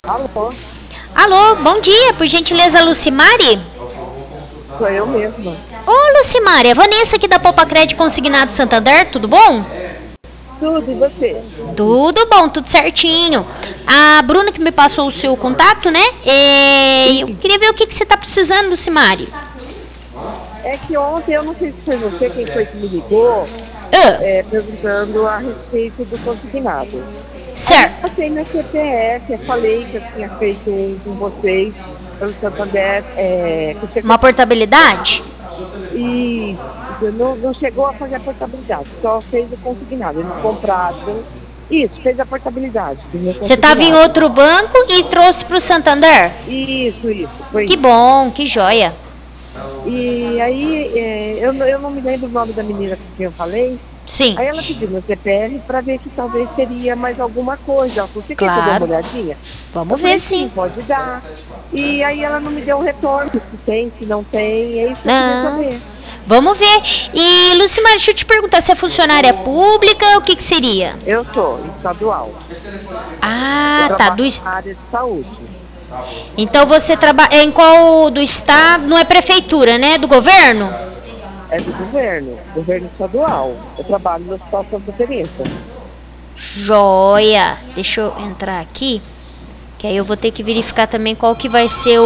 Alô, Alô, bom dia, por gentileza, Lucimari? sou eu mesma. Ô, Lucimari, é Vanessa aqui da Poupa Crédito Consignado Santander, tudo bom? Tudo, e você? Tudo bom, tudo certinho. A Bruna que me passou o seu contato, né? Eu Sim. queria ver o que você tá precisando, Lucimari. É que ontem, eu não sei se foi você, quem foi que me ligou, Ah, perguntando a respeito do consignado. Aí eu certo. passei meu CPF, eu falei que eu tinha feito um com vocês, pelo Santander, que eu tinha Uma portabilidade? e não chegou a fazer a portabilidade, só fez o consignado. Eles compraram, isso, fez a portabilidade do meu Você estava em consignado. outro banco e trouxe para o Santander? Isso, foi Que isso. bom, que joia. E aí, eu não me lembro o nome da menina com quem eu falei. Sim, Aí ela pediu meu CPF para ver que talvez teria mais alguma coisa. Ela falou, você quer que eu dê uma claro. olhadinha? Eu Vamos ver falei, sim. sim, pode dar. E aí ela não me deu um retorno, se tem, se não tem, é isso que eu queria Não. saber. Vamos ver. E, Lucimar, deixa eu te perguntar, você é funcionária pública, o que seria? Eu sou estadual. Eu Ah, tá. trabalho na área de saúde. Então você trabalha em qual do estado? Não é prefeitura, né? Do governo? É do governo estadual. Eu trabalho no Hospital Santa Teresa. Joia. Deixa eu entrar aqui, que aí eu vou ter que verificar também qual que vai ser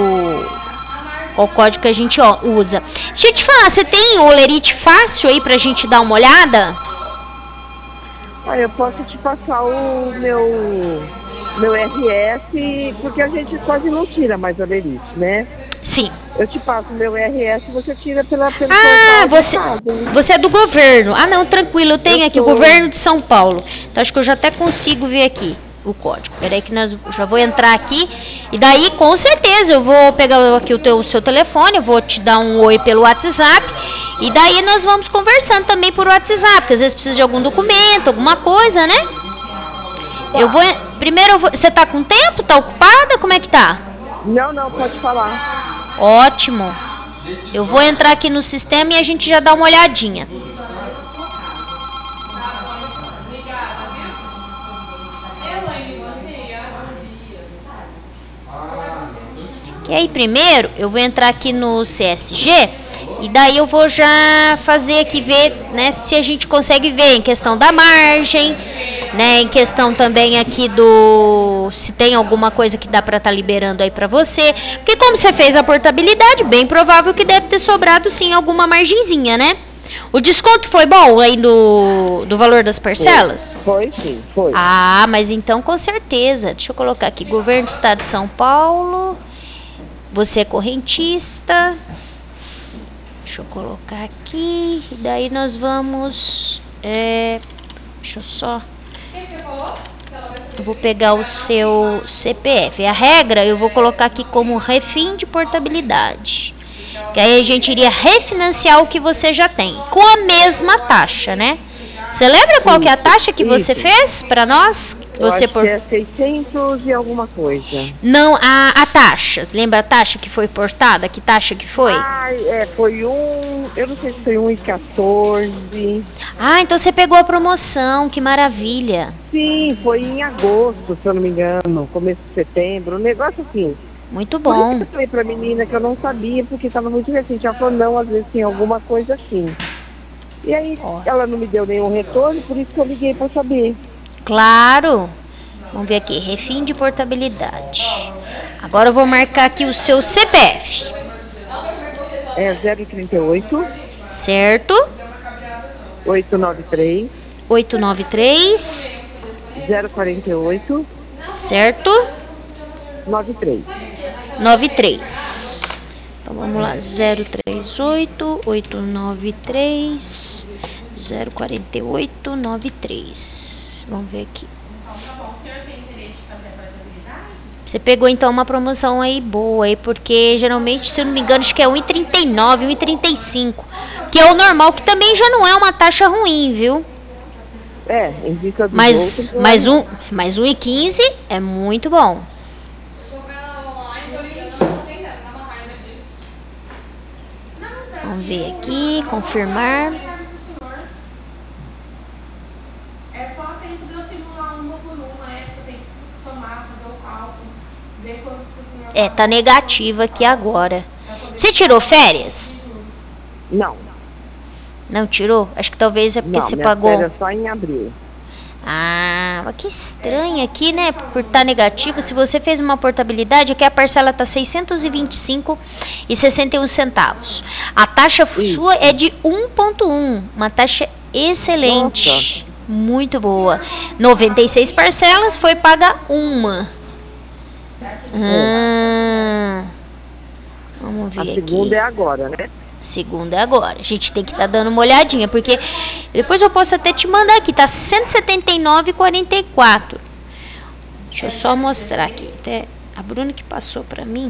o código que a gente usa. Deixa eu te falar, você tem o Olerite fácil aí pra gente dar uma olhada? Ah, eu posso te passar o meu RS, porque a gente quase não tira mais olerite, né? Sim. Eu te passo o meu RS e você tira pelo Ah, portal do estado. você é do governo. Ah, não, tranquilo, eu Eu tenho aqui o sou. governo de São Paulo. Então acho que eu já até consigo ver aqui o código. Peraí que nós já vou entrar aqui. E daí, com certeza, eu vou pegar aqui o seu telefone, eu vou te dar um oi pelo WhatsApp. E daí nós vamos conversando também por WhatsApp, porque às vezes precisa de algum documento, alguma coisa, né? Eu vou. Tá. Primeiro eu vou. Você tá com tempo? Tá ocupada? Como é que tá? Não, pode falar. Ótimo. Eu vou entrar aqui no sistema e a gente já dá uma olhadinha. E aí primeiro eu vou entrar aqui no CSG e daí eu vou já fazer aqui ver, né, se a gente consegue ver em questão da margem, né, em questão também aqui do se tem alguma coisa que dá para estar liberando aí para você, porque como você fez a portabilidade, bem provável que deve ter sobrado sim alguma margenzinha, né? O desconto foi bom aí do valor das parcelas? Foi sim, foi. Ah, mas então com certeza. Deixa eu colocar aqui, Governo do Estado de São Paulo. Você é correntista. Deixa eu colocar aqui. E daí nós vamos. Deixa eu só. Eu vou pegar o seu CPF. A regra eu vou colocar aqui como refim de portabilidade. Que aí a gente iria refinanciar o que você já tem. Com a mesma taxa, né? Você lembra qual que é a taxa que você fez para nós? Eu Você acho que é 600 e alguma coisa. Não, a taxa. Lembra a taxa que foi portada? Que taxa que foi? Foi eu não sei se foi 1,14. Ah, então você pegou a promoção, que maravilha. Sim, foi em agosto, se eu não me engano, começo de setembro, um negócio assim. Muito Por isso que bom. eu falei pra menina que eu não sabia, porque estava muito recente. Ela falou, não, às vezes tem alguma coisa assim. E aí, ela não me deu nenhum retorno, por isso que eu liguei para saber. Claro. Vamos ver aqui, refim de portabilidade. Agora eu vou marcar aqui o seu CPF. É 038 Certo? 893 893. 048 Certo? 93. 93. Então vamos lá, 038 893 048 93. Vamos ver aqui. Você pegou então uma promoção aí boa aí, porque geralmente, se eu não me engano, acho que é 1,39, 1,35, que é o normal, que também já não é uma taxa ruim, viu? Indica dos Mas outros. mais 1,15 é muito bom. Vamos ver aqui, confirmar. É só tempo de eu simular uma por uma, né? Você tem que somar, fazer É, tá negativa aqui agora. Você tirou férias? Não. Não tirou? Acho que talvez é porque Não, você minha pagou. férias só em abril. Ah, mas que estranho aqui, né? Por estar negativo, se você fez uma portabilidade, aqui a parcela tá 625,61 centavos. A taxa sua é de 1,1, uma taxa excelente. Nossa. Muito boa. 96 parcelas, foi paga uma. Vamos ver A aqui. segunda é agora, né? Segunda é agora. A gente tem que estar dando uma olhadinha, porque depois eu posso até te mandar aqui, tá 179,44. Deixa eu só mostrar aqui. Até a Bruna que passou pra mim.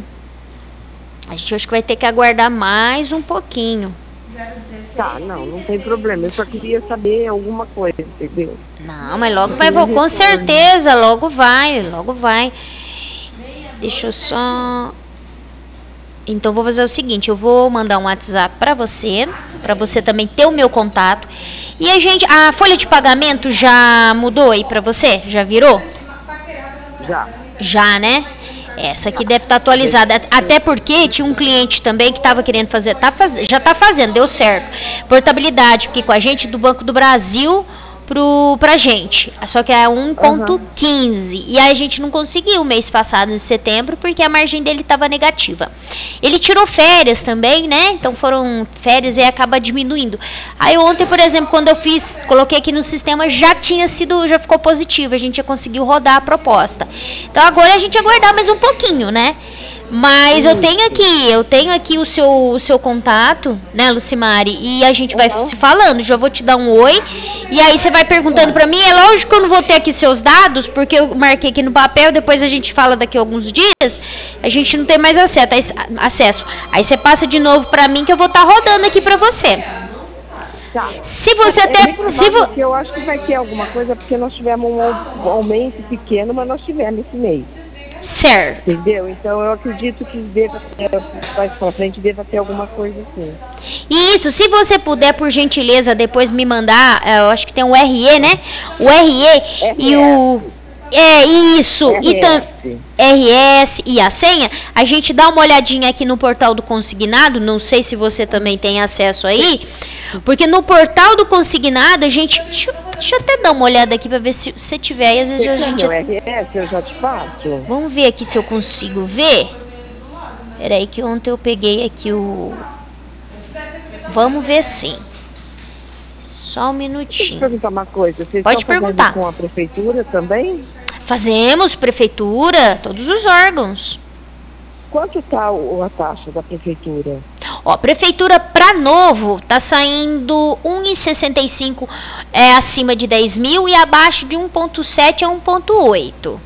A gente acho que vai ter que aguardar mais um pouquinho. Tá, não tem problema. Eu só queria saber alguma coisa, entendeu? Não, mas logo vai, com certeza, logo vai, logo vai. Deixa eu só... Então, vou fazer o seguinte, eu vou mandar um WhatsApp para você também ter o meu contato. E a gente, a folha de pagamento já mudou aí para você? Já virou? Já. Já, né? Essa aqui deve estar atualizada. Até porque tinha um cliente também que estava querendo fazer, já está fazendo, deu certo. Portabilidade aqui com a gente do Banco do Brasil pra gente. Só que é 1,15. E aí a gente não conseguiu o mês passado, em setembro, porque a margem dele estava negativa. Ele tirou férias também, né? Então foram férias e acaba diminuindo. Aí ontem, por exemplo, quando eu coloquei aqui no sistema, já ficou positivo. A gente já conseguiu rodar a proposta. Então agora a gente aguardar mais um pouquinho, né? Mas eu tenho aqui o seu contato, né, Lucimari? E a gente vai se falando. Já vou te dar um oi. E aí você vai perguntando pra mim. É lógico que eu não vou ter aqui seus dados, porque eu marquei aqui no papel. Depois a gente fala daqui a alguns dias. A gente não tem mais acesso. Aí você passa de novo pra mim que eu vou estar rodando aqui pra você. Tá. Se você que eu acho que vai ter alguma coisa, porque nós tivemos um aumento pequeno, mas nós tivemos esse mês. Certo. Entendeu? Então eu acredito que mais pra frente deva ter alguma coisa assim. Isso, se você puder, por gentileza, depois me mandar, eu acho que tem o RE, né? O RE e o... É isso, RS e a senha, a gente dá uma olhadinha aqui no portal do consignado, não sei se você também tem acesso aí, porque no portal do consignado a gente, deixa eu até dar uma olhada aqui para ver se você tiver aí, às vezes a gente... O RS eu já te passo. Vamos ver aqui se eu consigo ver. Peraí que ontem eu peguei aqui o... Vamos ver sim. Só um minutinho. Deixa eu perguntar uma coisa. Vocês Pode estão perguntar. Com a prefeitura também? Fazemos, prefeitura, todos os órgãos. Quanto está a taxa da prefeitura? Ó, prefeitura para novo tá saindo 1,65 acima de 10 mil e abaixo de 1,7 a 1,8.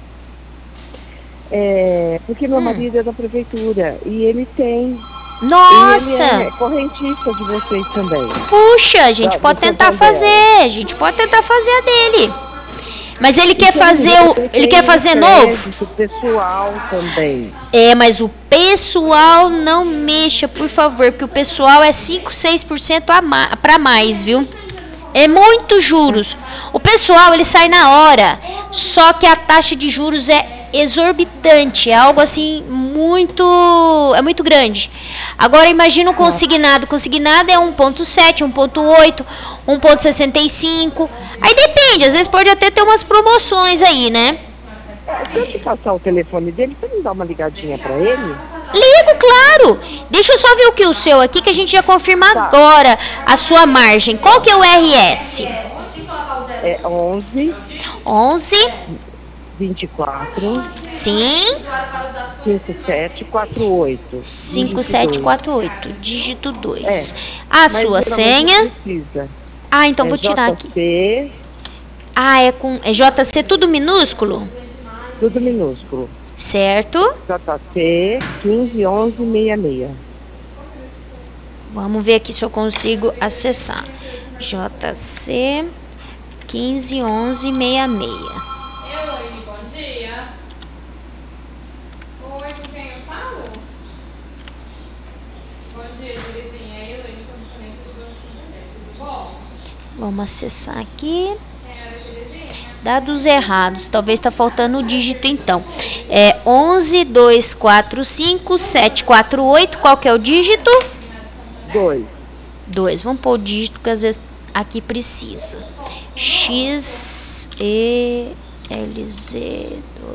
Porque meu marido é da prefeitura e ele tem... Nossa! E ele é correntista de vocês também. Puxa, a gente pode tentar fazer. A gente pode tentar fazer a dele. Mas ele quer fazer novo. O pessoal também. Mas o pessoal não mexa, por favor, porque o pessoal é 5, 6% para mais, viu? É muito juros. O pessoal, ele sai na hora. Só que a taxa de juros é exorbitante. É algo assim muito grande. Agora imagina o consignado. Consignado é 1,7, 1,8, 1,65. Aí depende. Às vezes pode até ter umas promoções aí, né? Se eu te passar o telefone dele, você me dá uma ligadinha pra ele? Ligo, claro. Deixa eu só ver o seu aqui, que a gente já confirma agora a sua margem. Qual que é o RS? É 11 24 Sim 5748 5748, dígito 2. A sua senha? Então vou tirar aqui. É JC tudo minúsculo? Tudo minúsculo. Certo. JC 151166. Vamos ver aqui se eu consigo acessar. JC 151166. Elaine, bom dia. Oi, com quem eu falo? Bom dia, Jurizinha. É Elaine, correspondente do Banco Santander. Tudo bom? Vamos acessar aqui. Senhora Terezinha? Dados errados. Talvez está faltando o dígito, então. É 11 245 748. Qual que é o dígito? 2. 2. Vamos pôr o dígito que às vezes aqui precisa. X, E, L, Z,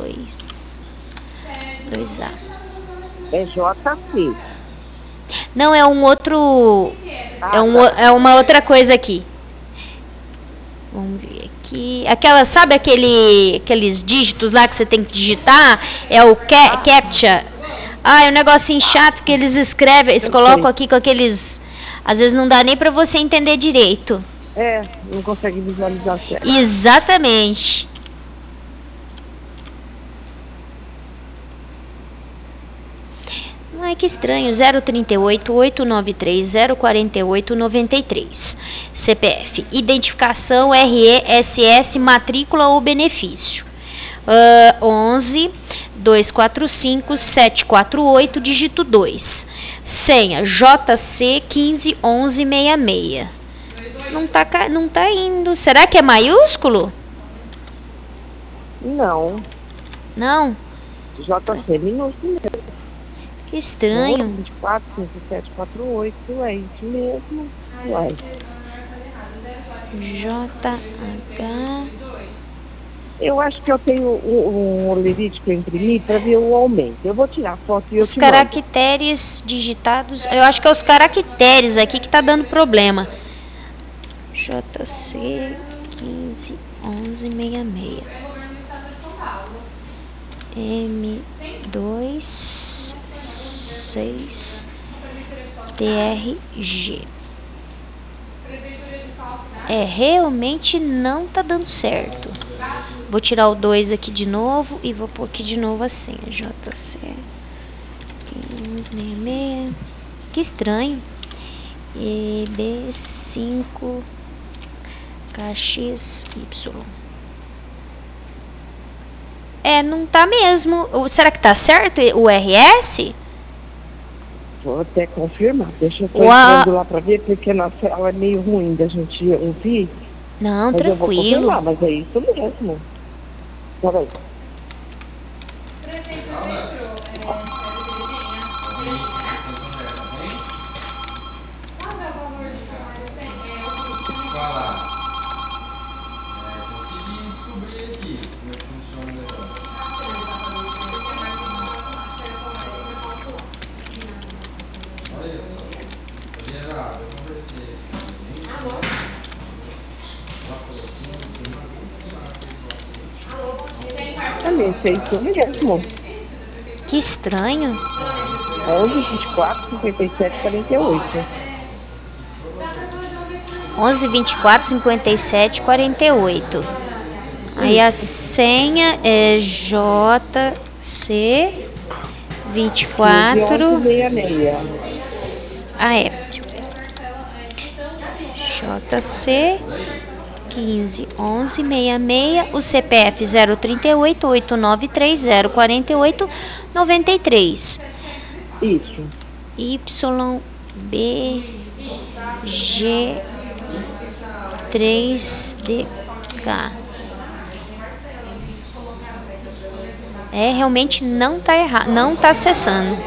2A. É JC. Não, é um outro... Ah, é uma outra coisa aqui. Vamos ver aqui. Sabe aqueles dígitos lá que você tem que digitar? É o CAPTCHA. Ah, é um negocinho chato que eles escrevem, eles colocam aqui com aqueles... Às vezes não dá nem pra você entender direito. É, não consegue visualizar certo. Exatamente. Ai, que estranho. 038 893 048 93. CPF. Identificação RESS, matrícula ou benefício. 11 245 748, dígito 2. Senha JC 151166. Não tá indo. Será que é maiúsculo? Não. Não? JC minúsculo mesmo. Que estranho. 24, 5748, é isso mesmo. Uai. JH. Eu acho que eu tenho um olerite que eu imprimi para ver o aumento. Eu vou tirar a foto e eu Os te mando. caracteres digitados. Eu acho que é os caracteres aqui que tá dando problema. JC 151166. M2 6 TRG. Realmente não tá dando certo. Vou tirar o 2 aqui de novo e vou pôr aqui de novo a senha. JC 1566. Que estranho. EB5 KXY. Não tá mesmo. Será que tá certo o RS? Vou até confirmar. Deixa eu entrando lá para ver, porque na sala é meio ruim da gente ouvir. Não, mas tranquilo. Eu vou confirmar, mas é isso mesmo. Peraí. Também sei isso mesmo. Que estranho. 11, 24, 57, 48. 11 24 57 48. Aí a senha é JC 24. 66. JC 151166. O CPF 038 893 048 93. Isso. YBG 3DK. Realmente não tá errado, não tá acessando.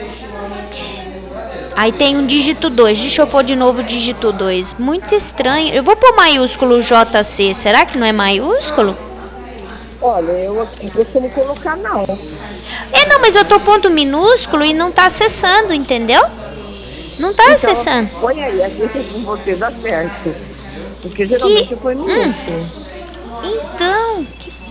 Aí tem um dígito 2. Deixa eu pôr de novo o dígito 2. Muito estranho. Eu vou pôr maiúsculo JC. Será que não é maiúsculo? Olha, eu aqui costumo colocar não. Não, mas eu tô pondo minúsculo e não tá acessando, entendeu? Não tá acessando. Põe aí, aqui com você dá certo. Porque geralmente eu ponho minúsculo. Então,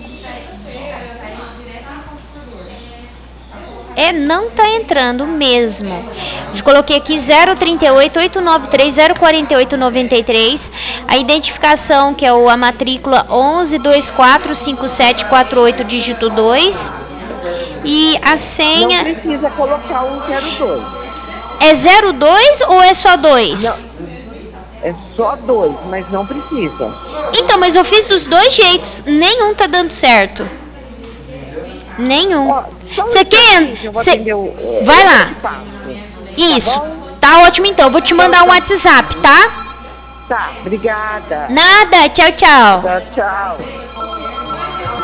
não tá entrando mesmo. Eu coloquei aqui 038 893 048 93. A identificação, que é a matrícula 11 24 57 48, dígito 2. E a senha... Não precisa colocar o 02. É 02 ou é só 2? Não, é só 2, mas não precisa. Então, mas eu fiz dos dois jeitos. Nenhum tá dando certo. Nenhum. Você quer? Vai lá. Isso. Tá ótimo, então. Eu vou te mandar um WhatsApp, tá? Tá, obrigada. Nada. Tchau, tchau. Tchau, tchau.